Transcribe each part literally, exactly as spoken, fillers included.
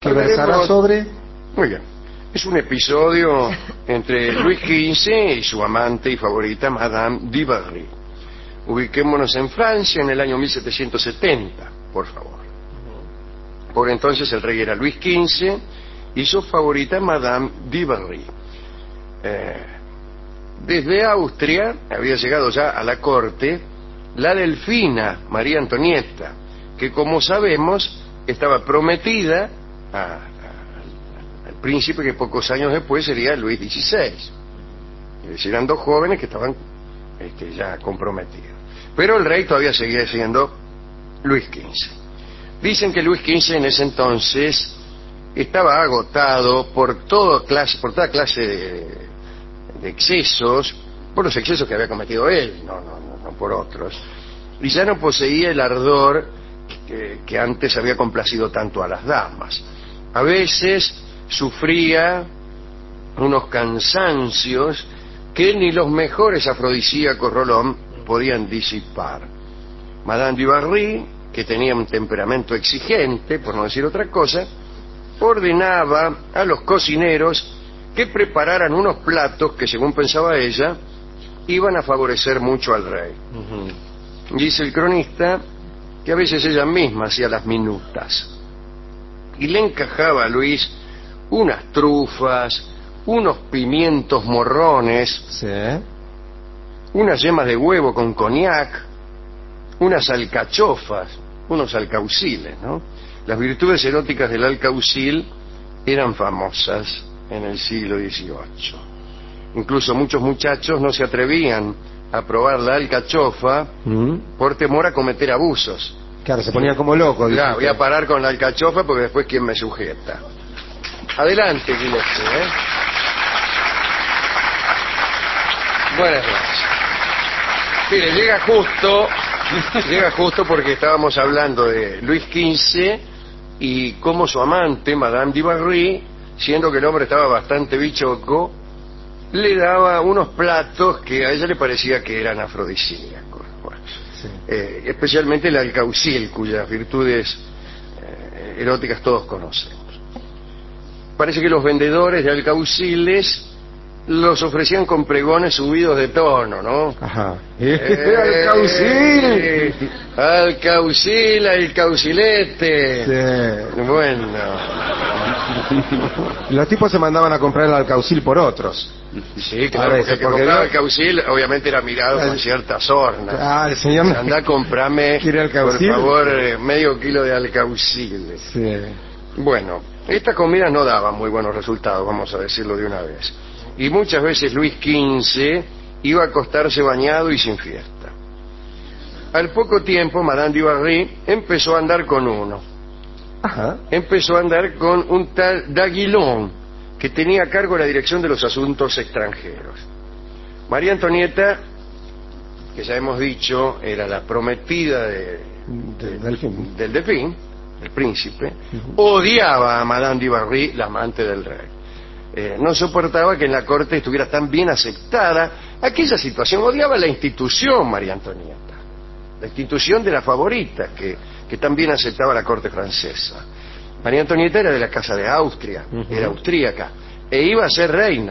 que versará sobre... Muy bien. Es un episodio entre Luis quince y su amante y favorita Madame du Barry. Ubiquémonos en Francia en el año mil setecientos setenta, por favor. Por entonces el rey era Luis quince y su favorita Madame du Barry. Eh, desde Austria había llegado ya a la corte la delfina María Antonieta, que como sabemos estaba prometida a, a, al príncipe que pocos años después sería Luis dieciséis. Es decir, eran dos jóvenes que estaban este, ya comprometidos. Pero el rey todavía seguía siendo Luis quince. Dicen que Luis quince en ese entonces estaba agotado por, todo clase, por toda clase de, de excesos, por los excesos que había cometido él, no, no, no, no por otros, y ya no poseía el ardor que, que antes había complacido tanto a las damas. A veces sufría unos cansancios que ni los mejores afrodisíacos Rolón podían disipar. Madame du Barry, que tenía un temperamento exigente, por no decir otra cosa, ordenaba a los cocineros que prepararan unos platos que, según pensaba ella, iban a favorecer mucho al rey. Uh-huh. Dice el cronista que a veces ella misma hacía las minutas y le encajaba a Luis unas trufas, unos pimientos morrones, sí, unas yemas de huevo con coñac, unas alcachofas, unos alcauciles, ¿no? Las virtudes eróticas del alcaucil eran famosas en el siglo dieciocho. Incluso muchos muchachos no se atrevían a probar la alcachofa ¿Mm? por temor a cometer abusos. Claro, se ponían como locos. Claro, voy a parar con la alcachofa porque después ¿quién me sujeta? Adelante, Gillespie, ¿eh? Buenas noches. Mire, llega justo, llega justo porque estábamos hablando de Luis quince y cómo su amante, Madame du Barry, siendo que el hombre estaba bastante bichoco, le daba unos platos que a ella le parecía que eran afrodisíacos. Bueno, sí. eh, especialmente el alcaucil, cuyas virtudes eh, eróticas todos conocemos. Parece que los vendedores de alcauciles los ofrecían con pregones subidos de tono, ¿no? Ajá. ¡Eh, alcaucil! ¡Alcaucil, alcaucilete! Sí. Bueno. Los tipos se mandaban a comprar el alcaucil por otros. Sí, claro, veces, porque el que compraba no... alcaucil obviamente era mirado con cierta sorna. Ah, el señor... Andá, comprame, por favor, medio kilo de alcaucil. Sí. Bueno, estas comidas no daban muy buenos resultados, vamos a decirlo de una vez. Y muchas veces Luis quince iba a acostarse bañado y sin fiesta. Al poco tiempo, Madame du Barry empezó a andar con uno. Ajá. Empezó a andar con un tal d'Aguilon, que tenía a cargo la dirección de los asuntos extranjeros. María Antonieta, que ya hemos dicho, era la prometida de, de, delfín. del delfín, el príncipe, uh-huh. odiaba a Madame du Barry, la amante del rey. Eh, no soportaba que en la corte estuviera tan bien aceptada aquella situación, odiaba la institución María Antonieta, la institución de la favorita que, que tan bien aceptaba la corte francesa. María Antonieta era de la casa de Austria, uh-huh. era austríaca, e iba a ser reina,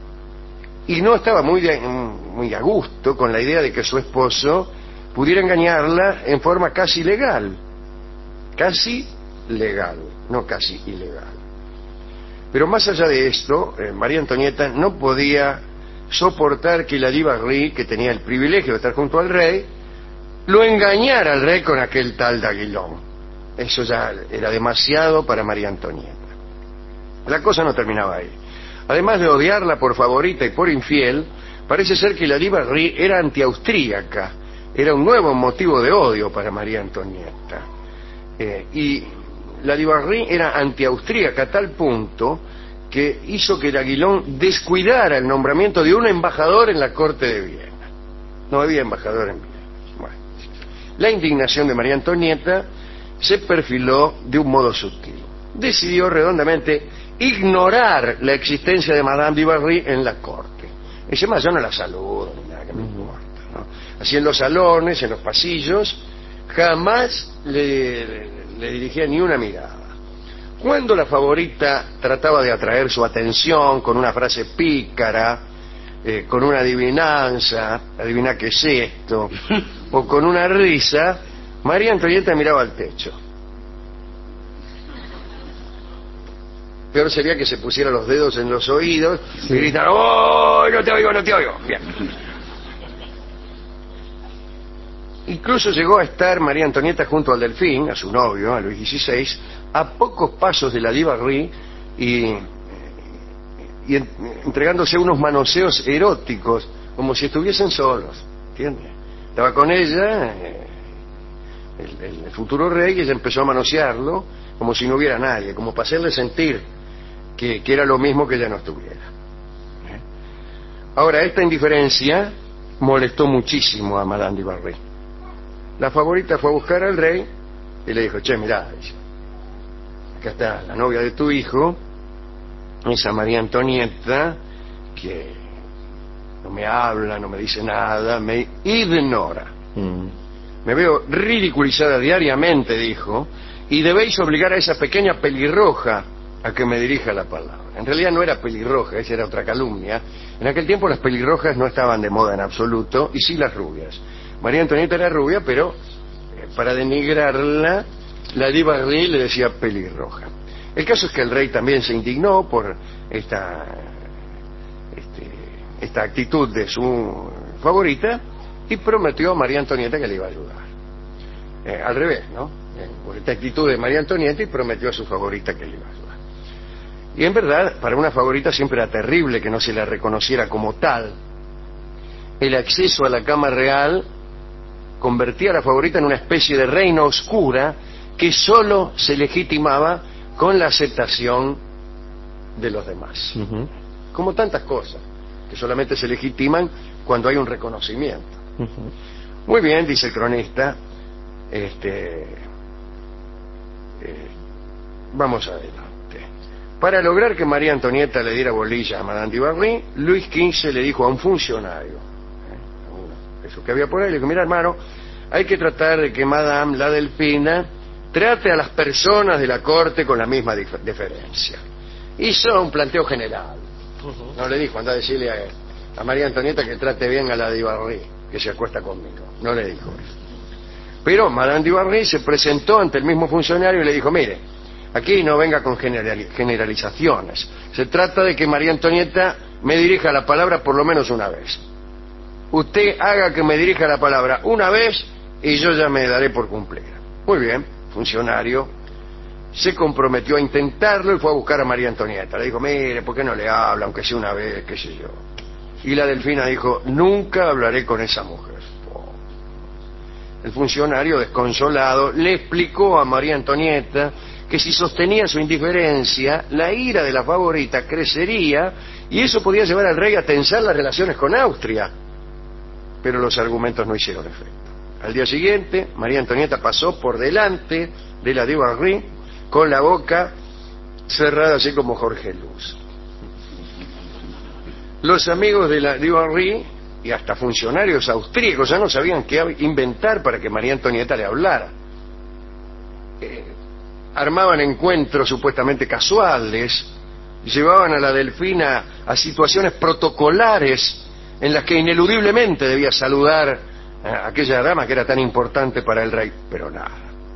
y no estaba muy, de, muy a gusto con la idea de que su esposo pudiera engañarla en forma casi legal, casi legal, no casi ilegal. Pero más allá de esto, eh, María Antonieta no podía soportar que la du Barry, que tenía el privilegio de estar junto al rey, lo engañara al rey con aquel tal d'Aguilon. Eso ya era demasiado para María Antonieta. La cosa no terminaba ahí. Además de odiarla por favorita y por infiel, parece ser que la du Barry era antiaustríaca. Era un nuevo motivo de odio para María Antonieta. Eh, y la du Barry era antiaustríaca a tal punto que hizo que d'Aguilon descuidara el nombramiento de un embajador en la corte de Viena. No había embajador en Viena. Bueno, la indignación de María Antonieta se perfiló de un modo sutil. Decidió redondamente ignorar la existencia de Madame du Barry en la corte. Dice, más yo no la saludo, ni nada que me importa, ¿no? Así en los salones, en los pasillos, jamás le, le, le dirigía ni una mirada. Cuando la favorita trataba de atraer su atención con una frase pícara, eh, con una adivinanza, adivina qué es esto, o con una risa, María Antonieta miraba al techo. Peor sería que se pusiera los dedos en los oídos sí. y gritara, ¡oh, no te oigo, no te oigo! Bien. Incluso llegó a estar María Antonieta junto al Delfín, a su novio, a Luis dieciséis, a pocos pasos de la Dubarry y, y en, entregándose unos manoseos eróticos, como si estuviesen solos, ¿entiendes? Estaba con ella, eh, el, el, el futuro rey, y ella empezó a manosearlo como si no hubiera nadie, como para hacerle sentir que, que era lo mismo que ella no estuviera. ¿Eh? Ahora, esta indiferencia molestó muchísimo a Madame Dubarry. La favorita fue a buscar al rey y le dijo, che, mirá, acá está la novia de tu hijo, esa María Antonieta, que no me habla, no me dice nada, me ignora. Mm. Me veo ridiculizada diariamente, dijo, y debéis obligar a esa pequeña pelirroja a que me dirija la palabra. En realidad no era pelirroja, esa era otra calumnia. En aquel tiempo las pelirrojas no estaban de moda en absoluto, y sí las rubias. María Antonieta era rubia, pero eh, para denigrarla, la Dubarry le decía pelirroja. El caso es que el rey también se indignó por esta, este, esta actitud de su favorita y prometió a María Antonieta que le iba a ayudar. Eh, al revés, ¿no? Eh, por esta actitud de María Antonieta y prometió a su favorita que le iba a ayudar. Y en verdad, para una favorita siempre era terrible que no se la reconociera como tal. El acceso a la cama real convertía a la favorita en una especie de reina oscura que solo se legitimaba con la aceptación de los demás. Uh-huh. Como tantas cosas, que solamente se legitiman cuando hay un reconocimiento. Uh-huh. Muy bien, dice el cronista, este, eh, vamos adelante. Para lograr que María Antonieta le diera bolilla a Madame Dubarry, Luis quince le dijo a un funcionario, eh, eso que había por ahí, le dijo, mira hermano, hay que tratar de que Madame la Delfina trate a las personas de la corte con la misma dif- deferencia. Hizo un planteo general. Uh-huh. No le dijo, anda a decirle a, a María Antonieta que trate bien a la Dubarry, que se acuesta conmigo. No le dijo eso. Pero Madame Dubarry se presentó ante el mismo funcionario y le dijo, mire, aquí no venga con generali- generalizaciones. Se trata de que María Antonieta me dirija la palabra por lo menos una vez. Usted haga que me dirija la palabra una vez y yo ya me daré por cumplida. Muy bien, funcionario se comprometió a intentarlo y fue a buscar a María Antonieta. Le dijo, mire, ¿por qué no le habla, aunque sea una vez, qué sé yo? Y la Delfina dijo, nunca hablaré con esa mujer. Oh. El funcionario, desconsolado, le explicó a María Antonieta que si sostenía su indiferencia, la ira de la favorita crecería y eso podía llevar al rey a tensar las relaciones con Austria. Pero los argumentos no hicieron efecto. Al día siguiente, María Antonieta pasó por delante de la Dubarry con la boca cerrada así como Jorge Luz. Los amigos de la Dubarry y hasta funcionarios austríacos ya no sabían qué inventar para que María Antonieta le hablara. Eh, armaban encuentros supuestamente casuales, llevaban a la Delfina a situaciones protocolares en las que ineludiblemente debía saludar a aquella dama que era tan importante para el rey, pero nada.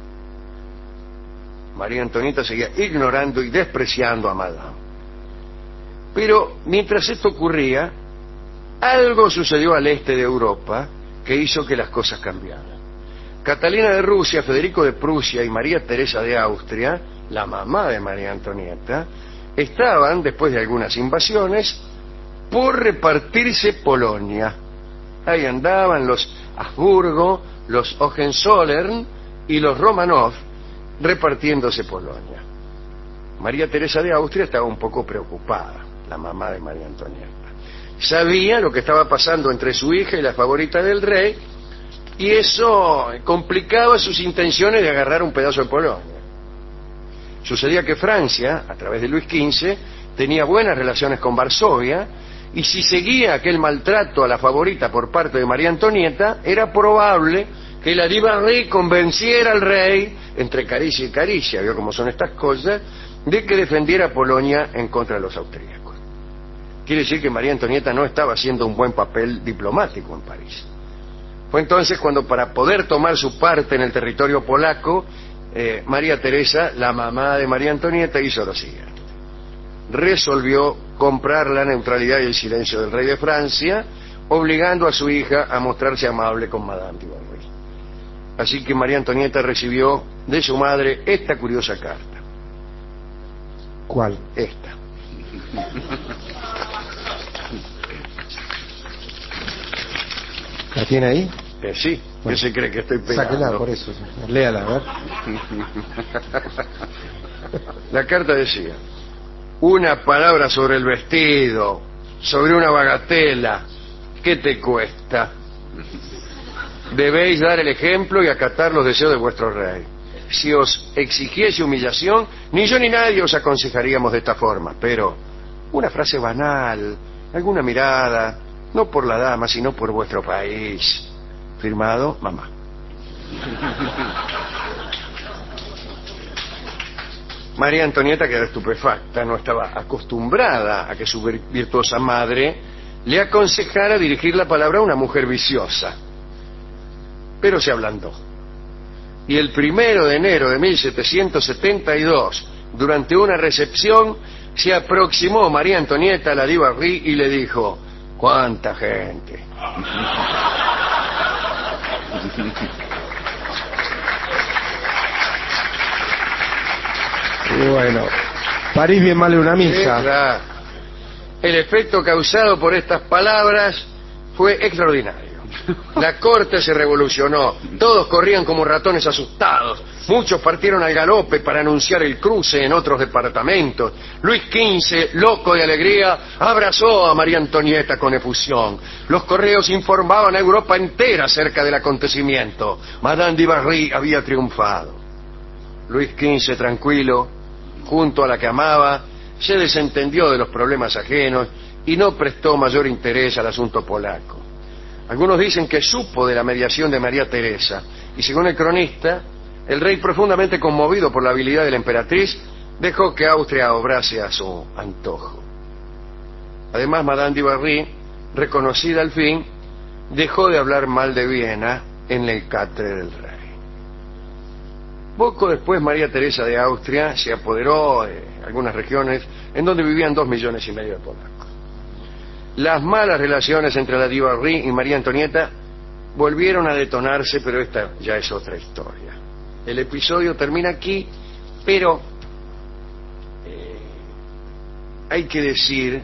María Antonieta seguía ignorando y despreciando a Madame. Pero mientras esto ocurría, algo sucedió al este de Europa que hizo que las cosas cambiaran. Catalina de Rusia, Federico de Prusia y María Teresa de Austria, la mamá de María Antonieta, estaban, después de algunas invasiones, por repartirse Polonia. Ahí andaban los Habsburgo, los Hohenzollern y los Romanov repartiéndose Polonia. María Teresa de Austria estaba un poco preocupada, la mamá de María Antonieta. Sabía lo que estaba pasando entre su hija y la favorita del rey y eso complicaba sus intenciones de agarrar un pedazo de Polonia. Sucedía que Francia, a través de Luis quince, tenía buenas relaciones con Varsovia y si seguía aquel maltrato a la favorita por parte de María Antonieta, era probable que la Dubarry convenciera al rey, entre caricia y caricia, vio cómo son estas cosas, de que defendiera a Polonia en contra de los austríacos. Quiere decir que María Antonieta no estaba haciendo un buen papel diplomático en París. Fue entonces cuando, para poder tomar su parte en el territorio polaco, eh, María Teresa, la mamá de María Antonieta, hizo lo siguiente. Resolvió comprar la neutralidad y el silencio del rey de Francia, obligando a su hija a mostrarse amable con Madame de Bovary. Así que María Antonieta recibió de su madre esta curiosa carta. ¿Cuál? Esta. ¿La tiene ahí? Eh, sí, Bueno, ¿qué se cree que estoy pegando? sáquela, por eso. Léala, a ver. La carta decía: una palabra sobre el vestido, sobre una bagatela, ¿qué te cuesta? Debéis dar el ejemplo y acatar los deseos de vuestro rey. Si os exigiese humillación, ni yo ni nadie os aconsejaríamos de esta forma, pero una frase banal, alguna mirada, no por la dama, sino por vuestro país. Firmado, mamá. María Antonieta quedó estupefacta, no estaba acostumbrada a que su virtuosa madre le aconsejara dirigir la palabra a una mujer viciosa. Pero se ablandó. Y el primero de enero de mil setecientos setenta y dos, durante una recepción, se aproximó María Antonieta a la de Bovary y le dijo: ¡cuánta gente! Y bueno, París bien vale una misa. Sí, claro. El efecto causado por estas palabras fue extraordinario. La corte se revolucionó, todos corrían como ratones asustados, muchos partieron al galope para anunciar el cruce en otros departamentos. Luis quince, loco de alegría, abrazó a María Antonieta con efusión. Los correos informaban a Europa entera acerca del acontecimiento. Madame de Bovary había triunfado. Luis quince, tranquilo, junto a la que amaba, se desentendió de los problemas ajenos y no prestó mayor interés al asunto polaco. Algunos dicen que supo de la mediación de María Teresa, y según el cronista, el rey, profundamente conmovido por la habilidad de la emperatriz, dejó que Austria obrase a su antojo. Además, Madame de Bovary, reconocida al fin, dejó de hablar mal de Viena en el catre del rey. Poco después, María Teresa de Austria se apoderó de algunas regiones en donde vivían dos millones y medio de polacos. Las malas relaciones entre la de Bovary y María Antonieta volvieron a detonarse, pero esta ya es otra historia. El episodio termina aquí, pero eh, hay que decir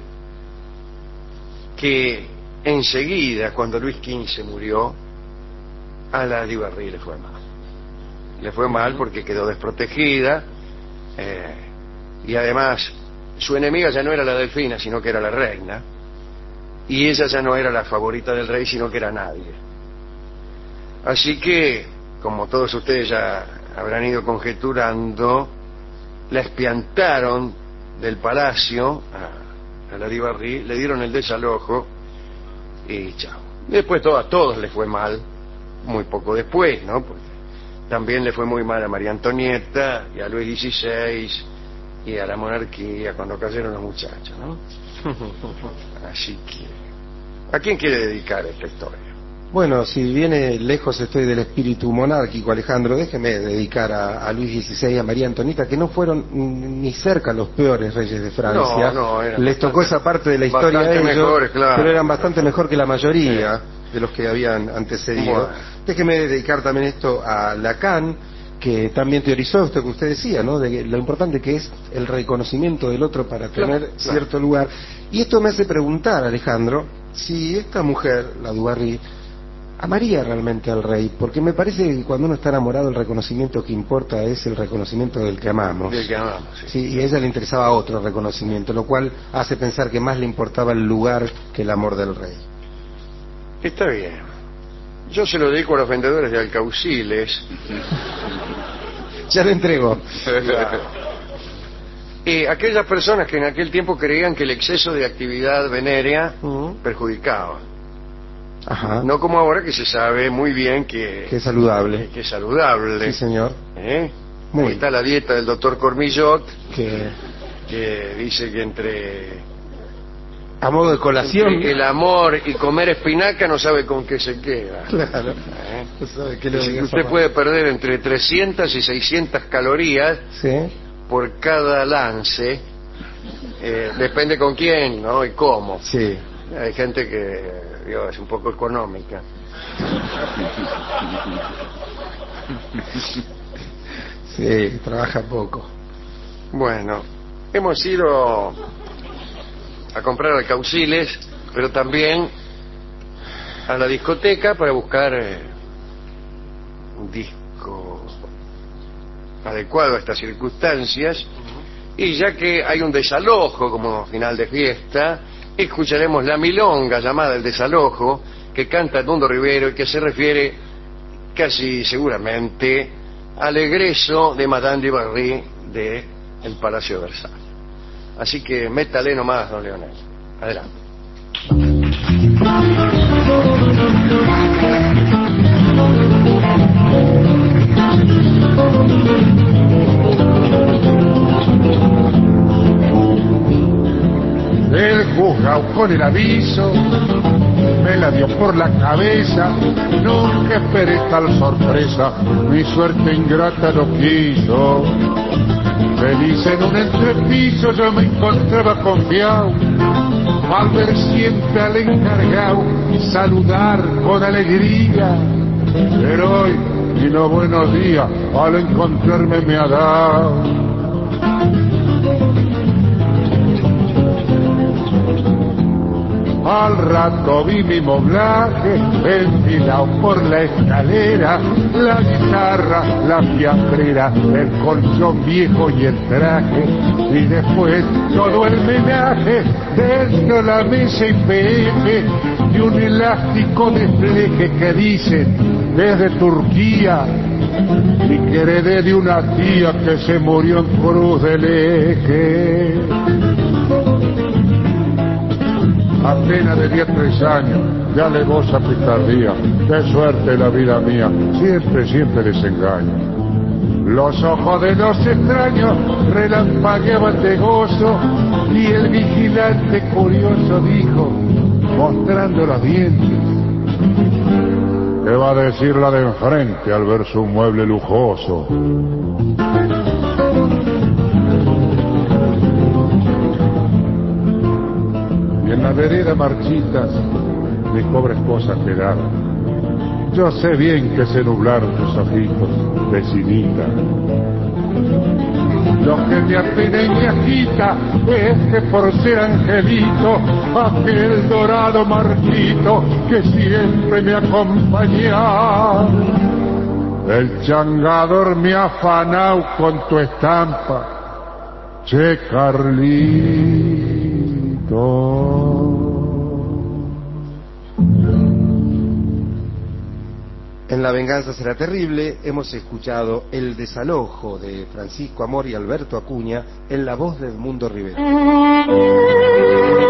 que enseguida, cuando Luis quince murió, a la de Bovary le fue mal. Le fue mal porque quedó desprotegida, eh, y además su enemiga ya no era la Delfina, sino que era la reina, y ella ya no era la favorita del rey, sino que era nadie. Así que, como todos ustedes ya habrán ido conjeturando, la espiantaron del palacio a, a la de Bovary, le dieron el desalojo y chao. Después todo, a todos les fue mal, muy poco después, ¿no? Porque también le fue muy mal a María Antonieta y a Luis dieciséis y a la monarquía cuando cayeron los muchachos, ¿no? Así que, ¿a quién quiere dedicar esta historia? Bueno, si viene lejos estoy del espíritu monárquico, Alejandro, déjeme dedicar a, a Luis dieciséis y a María Antonieta, que no fueron ni cerca los peores reyes de Francia. No, no, Les bastante, tocó esa parte de la historia de ellos, mejores, claro, pero eran bastante mejor que la mayoría sí. de los que habían antecedido. Bueno. Déjeme dedicar también esto a Lacan, que también teorizó esto que usted decía, ¿no? De lo importante que es el reconocimiento del otro para tener claro, cierto claro. lugar. Y esto me hace preguntar, Alejandro, si esta mujer, la de Bovary, amaría realmente al rey, porque me parece que cuando uno está enamorado el reconocimiento que importa es el reconocimiento del que amamos. Del que amamos, sí. Sí, y a ella le interesaba otro reconocimiento, lo cual hace pensar que más le importaba el lugar que el amor del rey. Está bien. Yo se lo dedico a los vendedores de alcauciles. Ya lo entrego. Y aquellas personas que en aquel tiempo creían que el exceso de actividad venérea Uh-huh. perjudicaba. Ajá. No como ahora que se sabe muy bien que, Qué saludable. que, que es saludable. Sí, señor. ¿Eh? Muy. Ahí está la dieta del doctor Cormillot, Que que dice que entre, a modo de colación. entre el amor y comer espinaca no sabe con qué se queda. Claro. ¿Eh? No sabe qué le Dice que voy a usted llamar. puede perder entre trescientas y seiscientas calorías Sí. por cada lance, eh, depende con quién, ¿no? Y cómo. Sí. Hay gente que, digo, es un poco económica. Sí, trabaja poco. Bueno, hemos ido a comprar alcauciles, pero también a la discoteca para buscar eh, un disco adecuado a estas circunstancias. Y ya que hay un desalojo como final de fiesta, escucharemos la milonga llamada El Desalojo, que canta Edmundo Rivero y que se refiere casi seguramente al egreso de Madame de Barry de el Palacio de Versalles. Así que métale nomás, don Leonel. Adelante. El juzgado con el aviso me la dio por la cabeza, nunca esperé tal sorpresa, mi suerte ingrata lo quiso. Feliz en un entrepiso yo me encontraba confiado, al ver siempre al encargado saludar con alegría, pero hoy, y no buenos días, al encontrarme me ha dado. Al rato vi mi moblaje enfilado por la escalera, la guitarra, la fiambrera, el colchón viejo y el traje, y después todo el menaje dentro de la mesa y pepe y un elástico despliegue que dice desde Turquía y que heredé de una tía que se murió en Cruz del Eje. Apenas tenía tres años, ya le goza picardía, qué suerte la vida mía, siempre, siempre les engaño. Los ojos de los extraños relampagueaban de gozo y el vigilante curioso dijo, mostrando los dientes, ¿qué va a decir la de enfrente al ver su mueble lujoso? Y en la vereda marchitas mi pobre esposa quedaba. Yo sé bien que se nublaron tus ojitos, vecinita. Lo que me apena y me agita es que por ser angelito, aquel dorado marchito que siempre me acompañaba, el changador me ha afanao con tu estampa, che Carlito. En La venganza será terrible hemos escuchado El desalojo de Francisco Amor y Alberto Acuña en la voz de Edmundo Rivero.